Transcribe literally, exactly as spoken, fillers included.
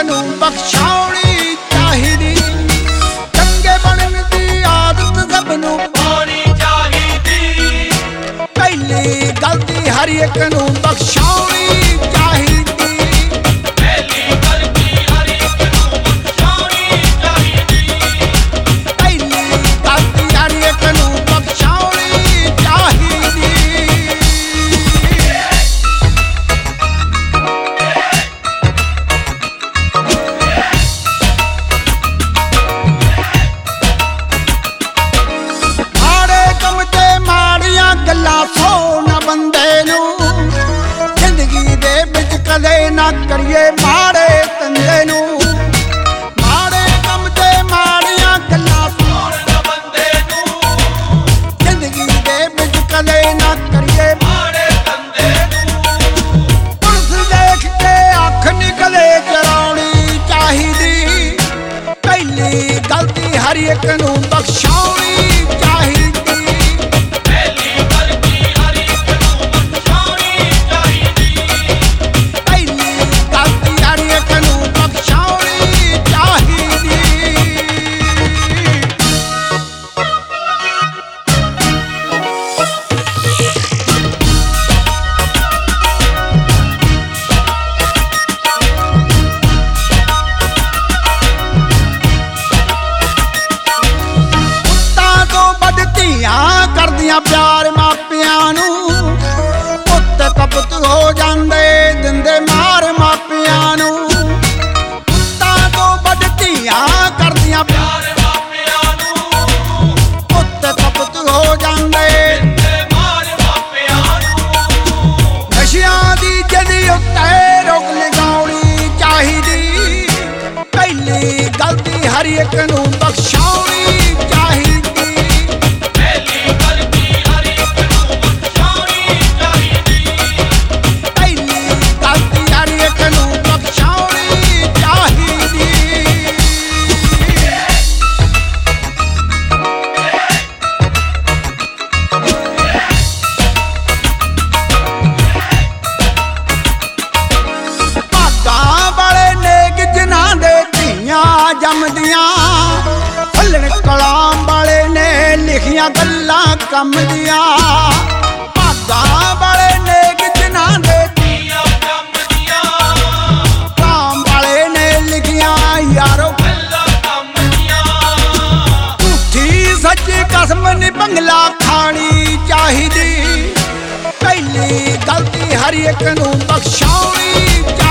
ਨੂੰ ਬਖਸ਼ਾਉਣੀ ਚਾਹੀਦੀ। ਚੰਗੇ ਬਣਨ ਦੀ ਆਦਤ ਸਭ ਨੂੰ ਪਾਉਣੀ ਚਾਹੀਦੀ। ਪਹਿਲੀ ਗਲਤੀ ਹਰ ਇੱਕ ਨੂੰ ਬਖਸ਼ਾਉਣੀ ਚਾਹੀਦੀ। ਨਾ ਕਰੀਏ ਮਾੜੇ ਧੰਦੇ ਨੂੰ, ਮਾੜੇ ਕੰਮ ਤੇ ਮਾੜੀਆਂ ਗੱਲਾਂ ਸੁਣਨ ਬੰਦੇ ਨੂੰ। ਜ਼ਿੰਦਗੀ ਦੇ ਵਿੱਚ ਕਦੇ ਨਾ ਕਰੀਏ ਮਾੜੇ ਧੰਦੇ ਨੂੰ। ਪੁਲਿਸ ਦੇਖ ਕੇ ਅੱਖ ਨਿਕਲੇ ਚਰਾਉਣੀ ਚਾਹੀਦੀ। ਪਹਿਲੀ ਗਲਤੀ ਹਰ ਇੱਕ ਨੂੰ ਬਖਸ਼ਾਉਣੀ ਚਾਹੀਦੀ। ਕਰਦੀਆਂ ਪਿਆਰ ਮਾਪਿਆਂ ਨੂੰ, ਪੁੱਤ ਕਪੁੱਤ ਹੋ ਜਾਂਦੇ ਦਿੰਦੇ ਮਾਰ ਮਾਪਿਆਂ ਨੂੰ। ਪੁੱਤਾਂ ਤੋਂ ਵੱਧ ਧੀਆਂ ਕਰਦੀਆਂ ਪਿਆਰ ਮਾਪਿਆਂ ਨੂੰ, ਪੁੱਤ ਕਪੁੱਤ ਹੋ ਜਾਂਦੇ ਦਿੰਦੇ ਮਾਰ ਮਾਪਿਆਂ ਨੂੰ। ਨਸ਼ਿਆਂ ਦੀ ਜਦੀ ਉੱਤੇ ਰੋਕ ਲਗਾਉਣੀ ਚਾਹੀਦੀ। ਪਹਿਲੀ ਗਲਤੀ ਹਰ ਇੱਕ ਨੂੰ ਬਖਸ਼ਾਉਣੀ ਚਾਹੀਦੀ। ਜੰਮਦੀਆਂ ਫੁੱਲਣ ਕਲਾਂ ਵਾਲੇ ਨੇ ਲਿਖੀਆਂ ਗੱਲਾਂ ਕੰਮ ਦੀਆਂ। ਭਾਗਾਂ ਵਾਲੇ ਨੇ ਜਿਨ੍ਹਾਂ ਦੇ ਧੀਆਂ ਜੰਮਦੀਆਂ, ਕਾਮ ਵਾਲੇ ਨੇ ਲਿਖੀਆਂ ਯਾਰੋ ਗੱਲਾਂ ਕੰਮ ਦੀਆਂ। ਝੂਠੀ ਸੱਚੀ ਕਸਮ ਨੀ ਬੰਗਲਾ ਖਾਣੀ ਚਾਹੀਦੀ। ਪਹਿਲੀ ਗਲਤੀ ਹਰ ਇੱਕ ਨੂੰ ਬਖਸ਼ਾਉਣੀ।